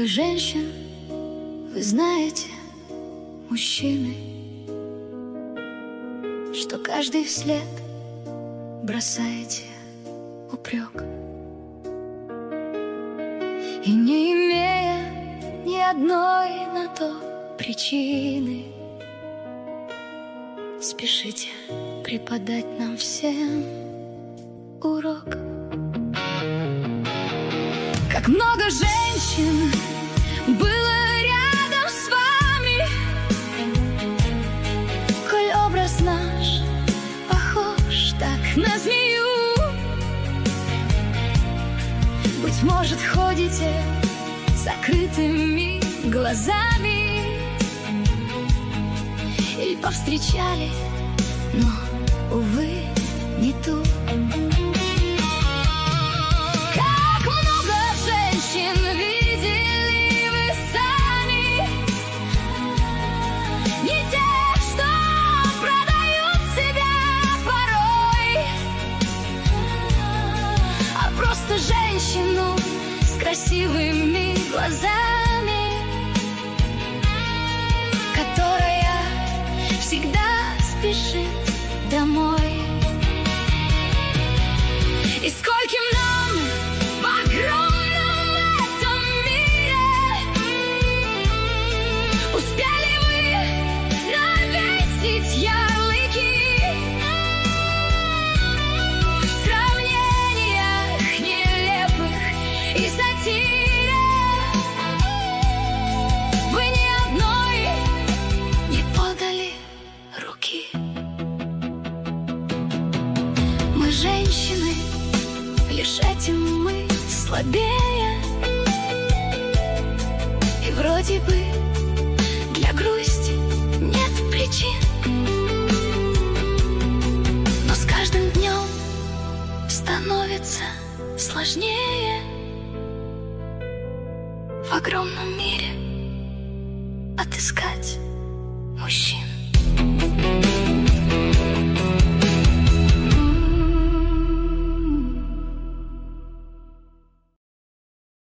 много женщин, вы знаете, мужчины, что каждый вслед бросаете упрек. И не имея ни одной на то причины, спешите преподать нам всем урок. Как много женщин было рядом с вами, коль образ наш похож так на змею. Быть может, ходите с закрытыми глазами или повстречали, но, увы, не ту. Женщину с красивыми глазами, которая всегда спешит домой. И скольким нам в огромном этом мире успели вы навесить ярлыки в сравнениях нелепых и сатире. Вы ни одной не подали руки. Мы женщины, лишь этим мы слабее, и вроде бы для грусти нет причин, но с каждым днем становится сложнее в огромном мире отыскать мужчин.